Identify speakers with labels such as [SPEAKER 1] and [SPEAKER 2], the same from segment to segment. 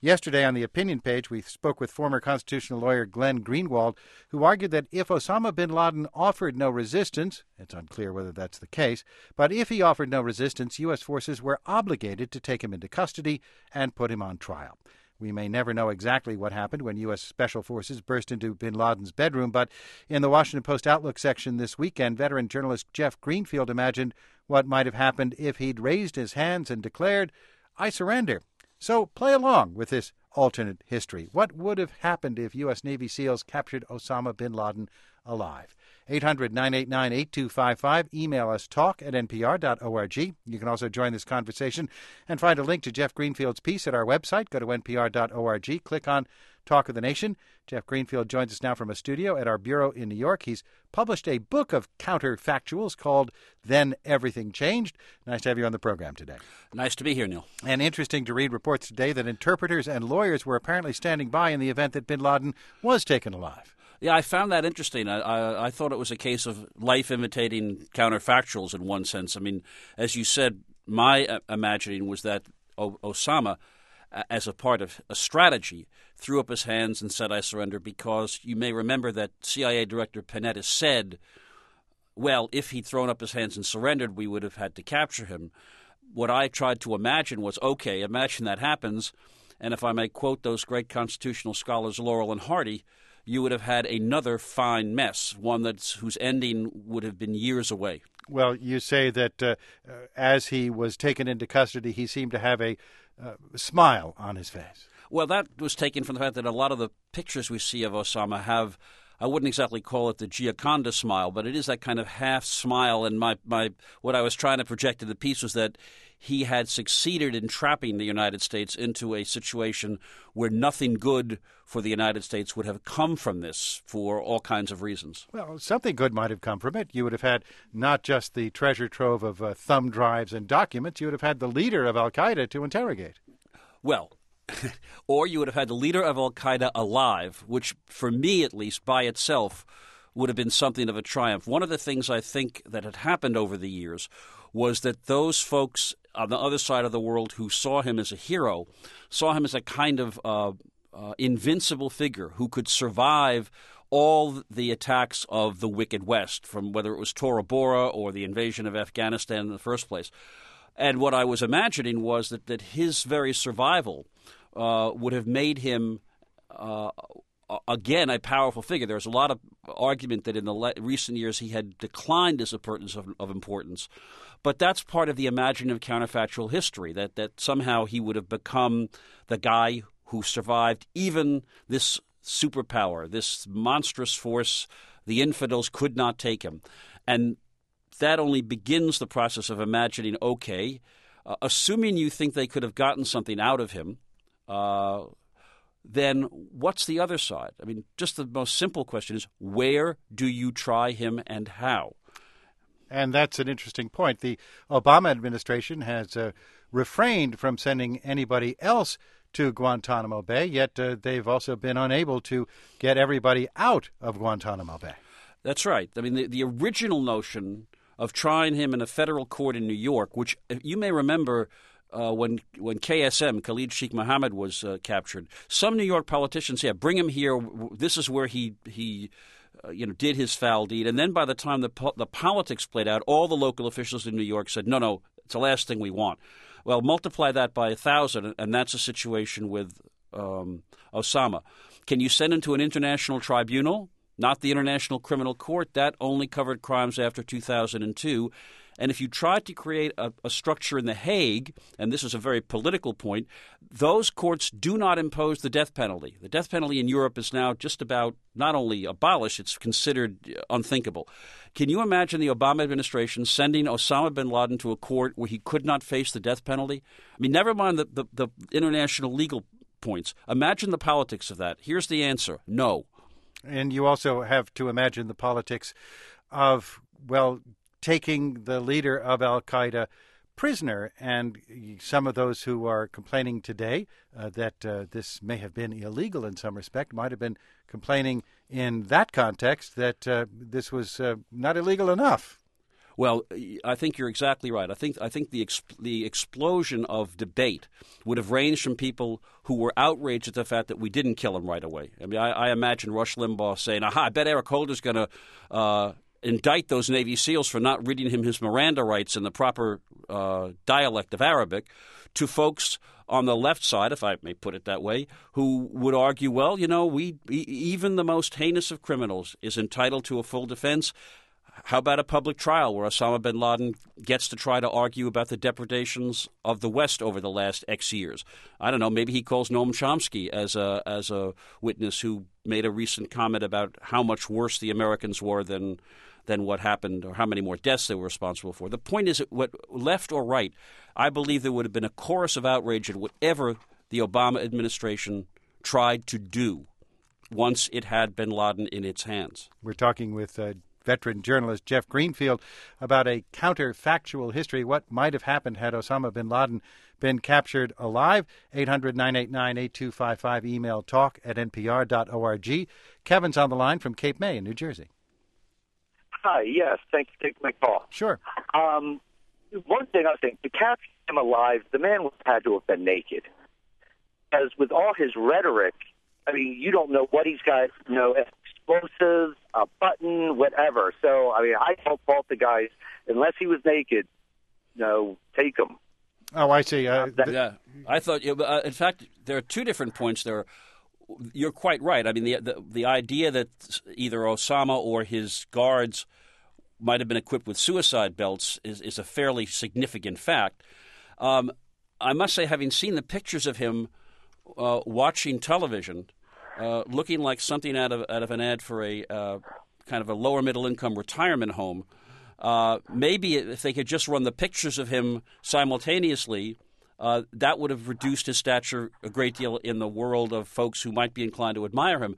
[SPEAKER 1] Yesterday on the opinion page, we spoke with former constitutional lawyer Glenn Greenwald, who argued that if Osama bin Laden offered no resistance, it's unclear whether that's the case, but if he offered no resistance, U.S. forces were obligated to take him into custody and put him on trial. We may never know exactly what happened when U.S. Special Forces burst into bin Laden's bedroom, but in the Washington Post Outlook section this weekend, veteran journalist Jeff Greenfield imagined what might have happened if he'd raised his hands and declared, "I surrender." So play along with this alternate history. What would have happened if U.S. Navy SEALs captured Osama bin Laden alive? 800-989-8255. Email us talk@npr.org. You can also join this conversation and find a link to Jeff Greenfield's piece at our website. Go to npr.org. Click on Talk of the Nation. Jeff Greenfield joins us now from a studio at our bureau in New York. He's published a book of counterfactuals called Then Everything Changed. Nice to have you on the program today.
[SPEAKER 2] Nice to be here, Neil.
[SPEAKER 1] And interesting to read reports today that interpreters and lawyers were apparently standing by in the event that bin Laden was taken alive.
[SPEAKER 2] Yeah, I found that interesting. I thought it was a case of life imitating counterfactuals in one sense. I mean, as you said, my imagining was that Osama, as a part of a strategy, threw up his hands and said, "I surrender," because you may remember that CIA Director Panetta said, well, if he'd thrown up his hands and surrendered, we would have had to capture him. What I tried to imagine was, okay, imagine that happens, and if I may quote those great constitutional scholars Laurel and Hardy, you would have had another fine mess, one whose ending would have been years away.
[SPEAKER 1] Well, you say that as he was taken into custody, he seemed to have a smile on his face.
[SPEAKER 2] Well, that was taken from the fact that a lot of the pictures we see of Osama have, I wouldn't exactly call it the Gioconda smile, but it is that kind of half smile. And what I was trying to project in the piece was that he had succeeded in trapping the United States into a situation where nothing good for the United States would have come from this for all kinds of reasons.
[SPEAKER 1] Well, something good might have come from it. You would have had not just the treasure trove of thumb drives and documents, you would have had the leader of al-Qaeda to interrogate.
[SPEAKER 2] Well, or you would have had the leader of al-Qaeda alive, which, for me at least, by itself, would have been something of a triumph. One of the things I think that had happened over the years was that those folks on the other side of the world who saw him as a hero, saw him as a kind of invincible figure who could survive all the attacks of the Wicked West, from whether it was Tora Bora or the invasion of Afghanistan in the first place. And what I was imagining was that his very survival would have made him, again, a powerful figure. There's a lot of argument that in the recent years he had declined as a person of importance. But that's part of the imaginative counterfactual history, that somehow he would have become the guy who survived even this superpower, this monstrous force. The infidels could not take him. And that only begins the process of imagining, okay, assuming you think they could have gotten something out of him, then what's the other side? I mean, just the most simple question is, where do you try him and how?
[SPEAKER 1] And that's an interesting point. The Obama administration has refrained from sending anybody else to Guantanamo Bay, yet they've also been unable to get everybody out of Guantanamo Bay.
[SPEAKER 2] That's right. I mean, the original notion of trying him in a federal court in New York, which you may remember when KSM, Khalid Sheikh Mohammed, was captured, some New York politicians said, bring him here. This is where he did his foul deed. And then by the time the politics played out, all the local officials in New York said, no, it's the last thing we want. Well, multiply that by 1,000, and that's a situation with Osama. Can you send him to an international tribunal? Not the International Criminal Court. That only covered crimes after 2002. And if you tried to create a structure in The Hague, and this is a very political point, those courts do not impose the death penalty. The death penalty in Europe is now just about not only abolished, it's considered unthinkable. Can you imagine the Obama administration sending Osama bin Laden to a court where he could not face the death penalty? I mean, never mind the international legal points. Imagine the politics of that. Here's the answer: no.
[SPEAKER 1] And you also have to imagine the politics of, taking the leader of al-Qaeda prisoner. And some of those who are complaining today that this may have been illegal in some respect might have been complaining in that context that this was not illegal enough.
[SPEAKER 2] Well, I think you're exactly right. I think the explosion of debate would have ranged from people who were outraged at the fact that we didn't kill him right away. I mean, I imagine Rush Limbaugh saying, "Aha, I bet Eric Holder's going to indict those Navy SEALs for not reading him his Miranda rights in the proper dialect of Arabic," to folks on the left side, if I may put it that way, who would argue, well, even the most heinous of criminals is entitled to a full defense. How about a public trial where Osama bin Laden gets to try to argue about the depredations of the West over the last X years? I don't know. Maybe he calls Noam Chomsky as a witness who made a recent comment about how much worse the Americans were than what happened or how many more deaths they were responsible for. The point is, what left or right, I believe there would have been a chorus of outrage at whatever the Obama administration tried to do once it had bin Laden in its hands.
[SPEAKER 1] We're talking with veteran journalist Jeff Greenfield about a counterfactual history. What might have happened had Osama bin Laden been captured alive? 800-989-8255, email talk@npr.org. Kevin's on the line from Cape May in New Jersey.
[SPEAKER 3] Hi, yes, thanks for taking my call.
[SPEAKER 1] Sure.
[SPEAKER 3] One thing I think, to capture him alive, the man had to have been naked. As with all his rhetoric, I mean, you don't know what he's got, explosives, a button, whatever. So, I mean, I don't fault the guys. Unless he was naked, take him.
[SPEAKER 1] Oh, I see.
[SPEAKER 2] Yeah, I thought, in fact, there are two different points there. You're quite right. I mean, the idea that either Osama or his guards might have been equipped with suicide belts is a fairly significant fact. I must say, having seen the pictures of him watching television, looking like something out of an ad for a kind of a lower middle income retirement home, maybe if they could just run the pictures of him simultaneously, that would have reduced his stature a great deal in the world of folks who might be inclined to admire him.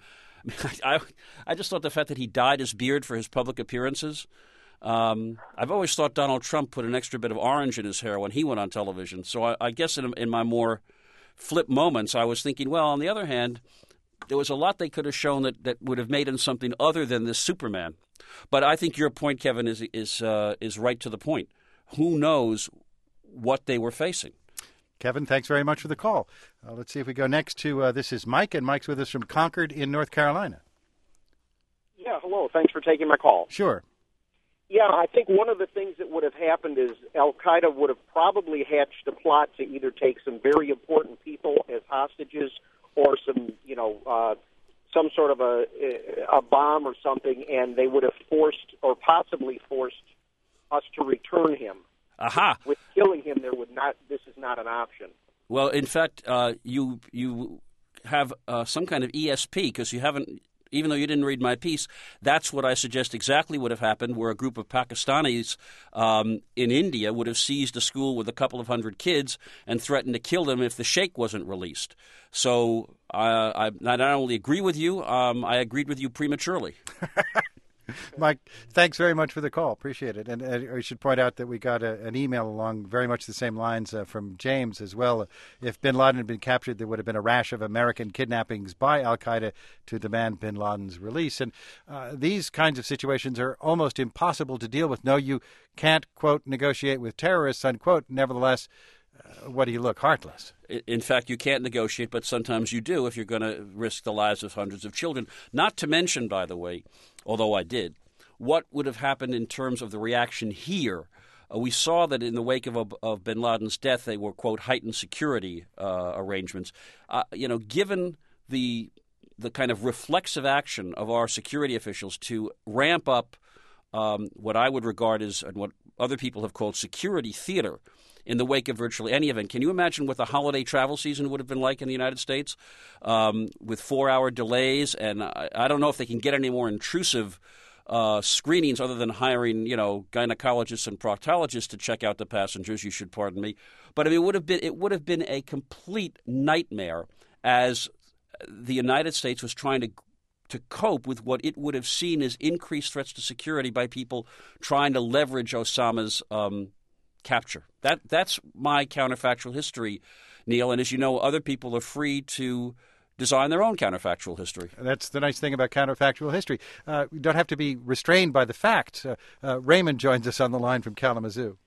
[SPEAKER 2] I just thought the fact that he dyed his beard for his public appearances. I've always thought Donald Trump put an extra bit of orange in his hair when he went on television. So I guess in my more flip moments, I was thinking, well, on the other hand, there was a lot they could have shown that would have made him something other than this Superman. But I think your point, Kevin, is right to the point. Who knows what they were facing?
[SPEAKER 1] Kevin, thanks very much for the call. Let's see if we go next to, this is Mike, and Mike's with us from Concord in North Carolina.
[SPEAKER 4] Yeah, hello. Thanks for taking my call.
[SPEAKER 1] Sure.
[SPEAKER 4] Yeah, I think one of the things that would have happened is Al-Qaeda would have probably hatched a plot to either take some very important people as hostages or some sort of a bomb or something, and they would have forced or possibly forced us to return him.
[SPEAKER 2] Aha!
[SPEAKER 4] With killing him, this is not an option.
[SPEAKER 2] Well, in fact, you have some kind of ESP because you haven't. Even though you didn't read my piece, that's what I suggest exactly would have happened, where a group of Pakistanis in India would have seized a school with a couple of hundred kids and threatened to kill them if the sheikh wasn't released. So I not only agree with you, I agreed with you prematurely.
[SPEAKER 1] Mike, thanks very much for the call. Appreciate it. And I should point out that we got an email along very much the same lines from James as well. If bin Laden had been captured, there would have been a rash of American kidnappings by al-Qaeda to demand bin Laden's release. And these kinds of situations are almost impossible to deal with. No, you can't, quote, negotiate with terrorists, unquote. Nevertheless, what do you look? Heartless.
[SPEAKER 2] In fact, you can't negotiate, but sometimes you do if you're going to risk the lives of hundreds of children. Not to mention, by the way, although I did, what would have happened in terms of the reaction here. We saw that in the wake of bin Laden's death, they were, quote, heightened security arrangements. Given the kind of reflexive action of our security officials to ramp up what I would regard as, and what other people have called security theater, in the wake of virtually any event. Can you imagine what the holiday travel season would have been like in the United States with 4-hour delays? And I don't know if they can get any more intrusive screenings other than hiring, gynecologists and proctologists to check out the passengers. You should pardon me. But I mean, it would have been a complete nightmare as the United States was trying to cope with what it would have seen as increased threats to security by people trying to leverage Osama's capture. That's my counterfactual history, Neil. And as you know, other people are free to design their own counterfactual history.
[SPEAKER 1] That's the nice thing about counterfactual history. You don't have to be restrained by the facts. Raymond joins us on the line from Kalamazoo.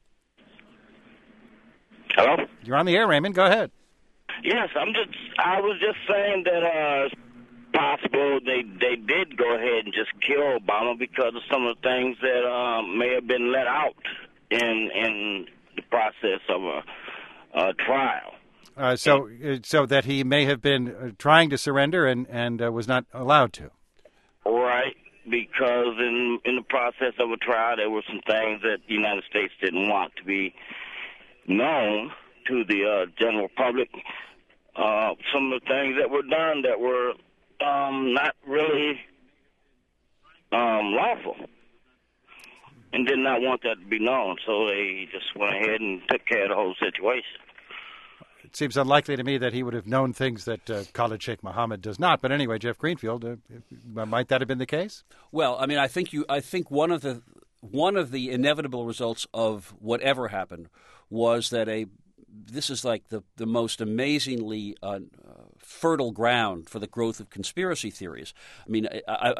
[SPEAKER 5] Hello?
[SPEAKER 1] You're on the air, Raymond. Go ahead.
[SPEAKER 5] Yes, I was just saying that it's possible they did go ahead and just kill Obama because of some of the things that may have been let out in the process of a trial.
[SPEAKER 1] So that he may have been trying to surrender and was not allowed to.
[SPEAKER 5] Right, because in the process of a trial, there were some things that the United States didn't want to be known to the general public. Some of the things that were done that were not really lawful and did not want that to be known, so they just went ahead and took care of the whole situation.
[SPEAKER 1] It seems unlikely to me that he would have known things that Khalid Sheikh Mohammed does not. But anyway, Jeff Greenfield, might that have been the case?
[SPEAKER 2] Well, I mean, I think one of the inevitable results of whatever happened was that this is like the most amazingly fertile ground for the growth of conspiracy theories. I mean,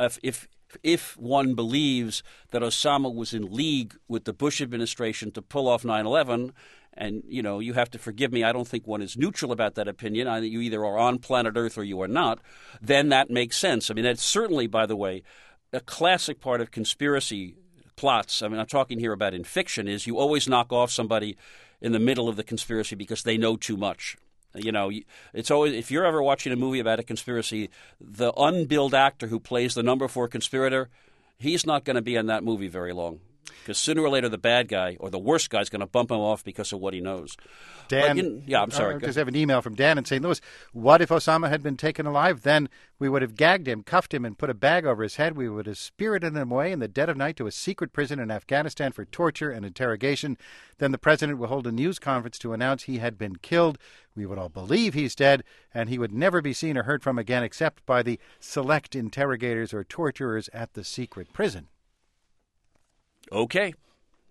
[SPEAKER 2] if one believes that Osama was in league with the Bush administration to pull off 9/11, and, you have to forgive me, I don't think one is neutral about that opinion. You either are on planet Earth or you are not. Then that makes sense. I mean, that's certainly, by the way, a classic part of conspiracy plots. I mean, I'm talking here about in fiction, is you always knock off somebody in the middle of the conspiracy because they know too much. It's always, if you're ever watching a movie about a conspiracy, the unbilled actor who plays the number 4 conspirator, he's not going to be in that movie very long. Because sooner or later, the bad guy or the worst guy is going to bump him off because of what he knows.
[SPEAKER 1] Dan,
[SPEAKER 2] I'm sorry.
[SPEAKER 1] I just have an email from Dan in St. Louis. What if Osama had been taken alive? Then we would have gagged him, cuffed him, and put a bag over his head. We would have spirited him away in the dead of night to a secret prison in Afghanistan for torture and interrogation. Then the president would hold a news conference to announce he had been killed. We would all believe he's dead, and he would never be seen or heard from again except by the select interrogators or torturers at the secret prison.
[SPEAKER 2] Okay.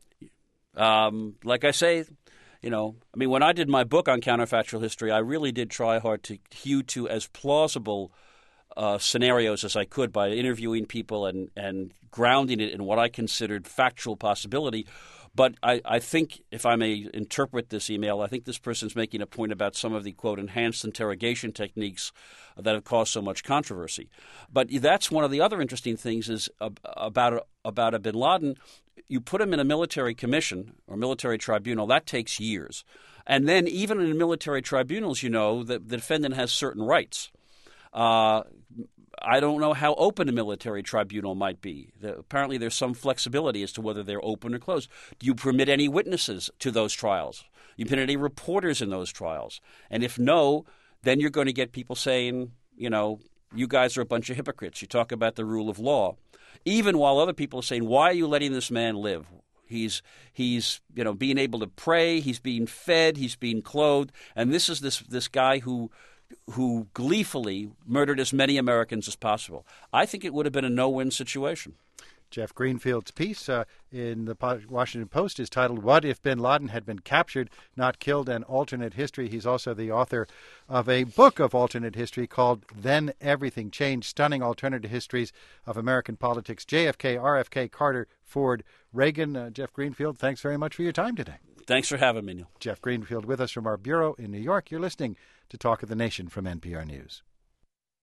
[SPEAKER 2] Like I say, when I did my book on counterfactual history, I really did try hard to hew to as plausible scenarios as I could by interviewing people and grounding it in what I considered factual possibility. But I think, if I may interpret this email, I think this person's making a point about some of the, quote, enhanced interrogation techniques that have caused so much controversy. But that's one of the other interesting things is about a bin Laden. You put him in a military commission or military tribunal, that takes years. And then even in military tribunals, the defendant has certain rights. I don't know how open a military tribunal might be. Apparently there's some flexibility as to whether they're open or closed. Do you permit any witnesses to those trials? Do you permit any reporters in those trials? And if no, then you're going to get people saying, you guys are a bunch of hypocrites. You talk about the rule of law. Even while other people are saying, why are you letting this man live? He's being able to pray, he's being fed, he's being clothed, and this is this guy who gleefully murdered as many Americans as possible. I think it would have been a no-win situation.
[SPEAKER 1] Jeff Greenfield's piece in the Washington Post is titled, What If Bin Laden Had Been Captured, Not Killed, An Alternate History. He's also the author of a book of alternate history called Then Everything Changed, Stunning Alternative Histories of American Politics, JFK, RFK, Carter, Ford, Reagan. Jeff Greenfield, thanks very much for your time today.
[SPEAKER 2] Thanks for having me, Neil.
[SPEAKER 1] Jeff Greenfield with us from our bureau in New York. You're listening to Talk of the Nation from NPR News.